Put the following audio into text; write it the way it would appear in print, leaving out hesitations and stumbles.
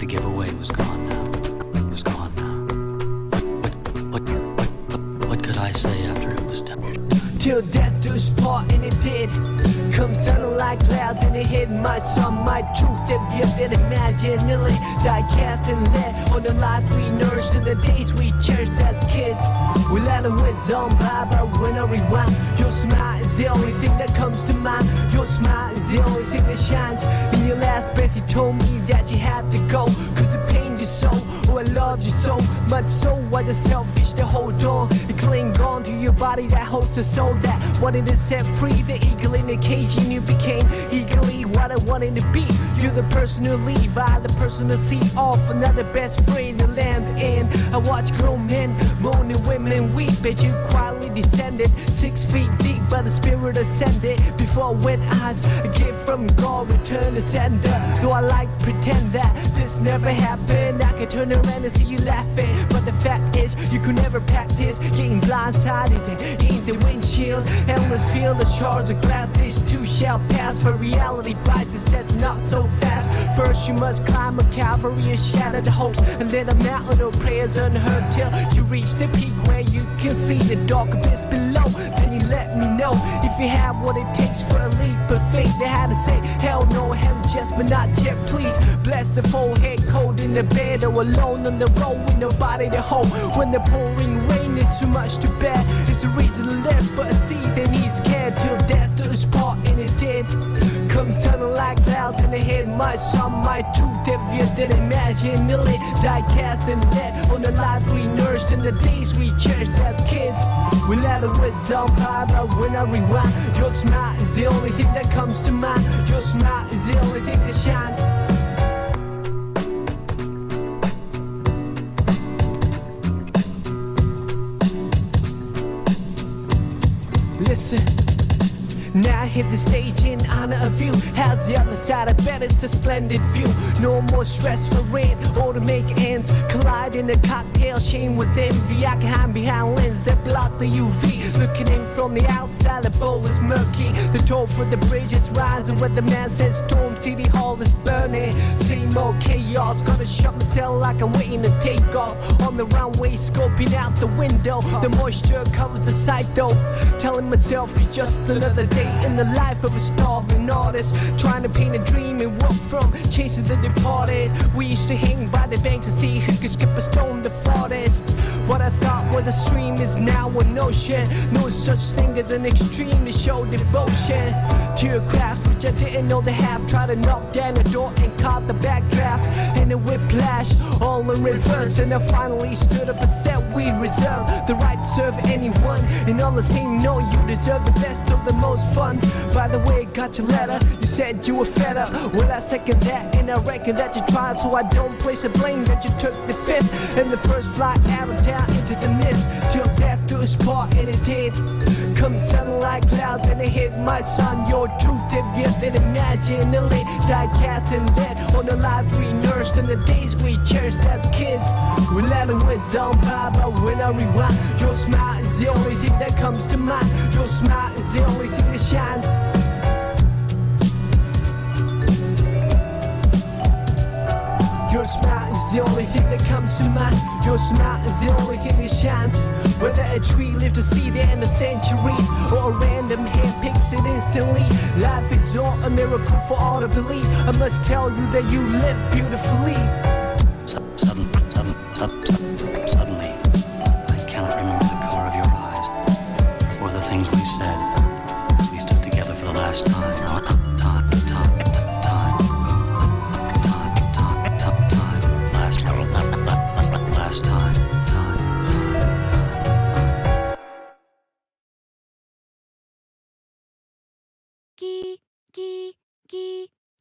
to give away was gone now. Was gone now. What could I say after it was done? Till death do us part, and it did. Come sounding like clouds in the head. My song, my truth, if you did imagine. Nearly die cast and let on the life we nursed in the days we cherished as kids. We let them with on by, but when I rewind, your smile is the only thing that comes to mind. Your smile is the only thing that shines. In your last breath you told me that you had to go, cause it pained you so. Oh, I loved you so much, so why the selfish to hold on and cling on to your body that holds the soul that wanted to set free the eagle in the cage, and you became eagerly what I wanted to be. You're the person to leave, I the person to see off. Another best friend the land's end. I watch grown men moan and women weep, but you quietly descended 6 feet deep by the spirit ascended. Before wet eyes, a gift from God, return to sender. Though I like to pretend that this never happened, I can turn around and see you laughing, but the fact is you could never practice getting blindsided in the windshield. Endless field of shards of glass, this too shall pass, but reality bites and says not so fast. First you must climb a Calvary of shattered hopes, and then a mountain of prayers unheard till you reach the peak where you can see the dark abyss below. Then you let me know if you have what it takes for a leap of faith. They had to say hell no, hell yes, but not yet, please. Bless the forehead cold in the bed, or alone on the road with nobody to hold. When the pouring rain is too much to bear, it's a reason to live, but a seed that needs care. Till death do us part, and it did. Come sounding like clouds in the head. My song, my truth, if you didn't imagine. Nearly die cast and let on the life we nursed in the days we cherished as kids. We let it with on by, but when I rewind, your smile is the only thing that comes to mind. Your smile is the only thing that shines. Listen, now I hit the stage in honor of you. How's the other side? I bet it's a splendid view. No more stress for rent or to make ends collide in a cocktail chain with envy. I can hide behind lenses that block the UV. Looking in from the outside, the bowl is murky. The toll for the bridge is rising, where the man says Storm City Hall is burning. Same old chaos, gonna shut myself like I'm waiting to take off. On the runway, scoping out the window. The moisture covers the sight though. Telling myself it's just another day in the life of a starving artist, trying to paint a dream and walk from chasing the departed. We used to hang by the bank to see who could skip a stone the farthest. What I thought was a stream is now an ocean. No such thing as an extreme to show devotion to your craft, which I didn't know they have. Tried to knock down the door and caught the backdraft in a whiplash, all in reverse. And I finally stood up and said we reserve the right to serve anyone. And on the same note, you deserve the best of the most fun. By the way, got your letter, you said you were fed up. Well, I second that, and I reckon that you tried, so I don't place the blame that you took the fifth and the first flight out of town into the mist. Till death do us part, and it did. Come sounding like clouds, and it hit my son. Your truth, if you didn't imagine. Nearly die cast and dead on the life we nursed in the days we cherished as kids. We let them with on by, but when I rewind, your smile is the only thing that comes to mind. Your smile is the only thing that shines. Your smile is the only thing that comes to mind. Your smile is the only thing that shines. Whether a tree lived to see the end of centuries, or a random hand picks it instantly, life is all a miracle for all to believe. I must tell you that you live beautifully.